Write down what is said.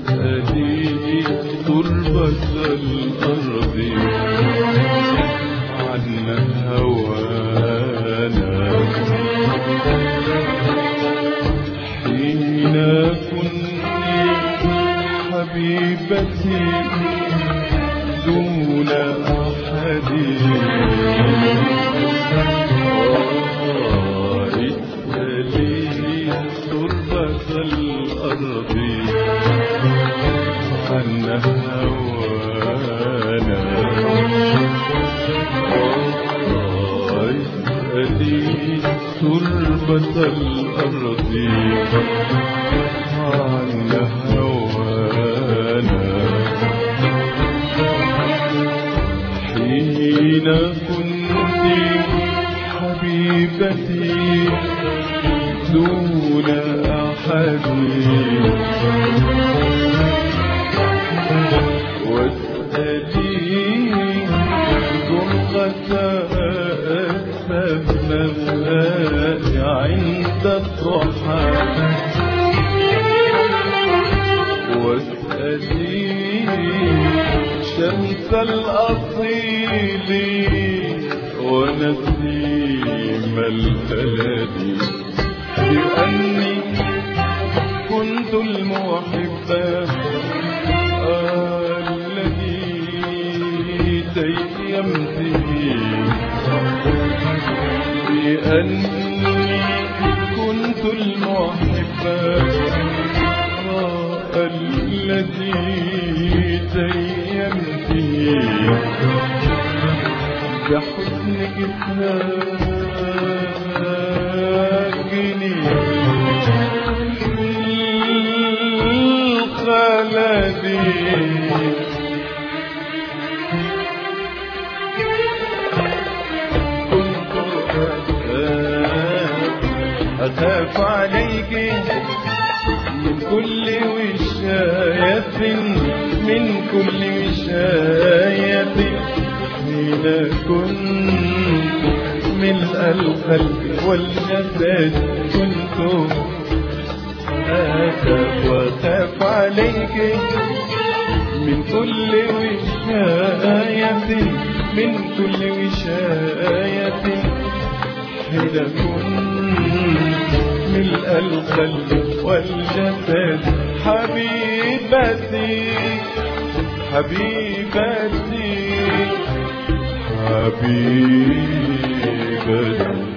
واسألي تربة الأرض عن هوانا حين كنت حبيبتي دون أحد. اسألي تربة الأرض عن هوانا اسألي تربة الأرض عن هوانا حين كنت حبيبتي دون أحد. واسألي غرفة السماء عند الضحى. واسألي شمس الأصيل ونسيم البلد بأني كنت المحبة الذي تيمت بأني كنت المحبة الذي تيمت بحسنك ساكني الخلدي. كنت أخاف عليك من كل وشاية من كل وشاية حين كنت ملء القلب والجسد. كنت أخاف عليك من كل وشاية من كل وشاية حين كنت ملء القلب والجسد. حبيبتي حبيبتي حبيبتي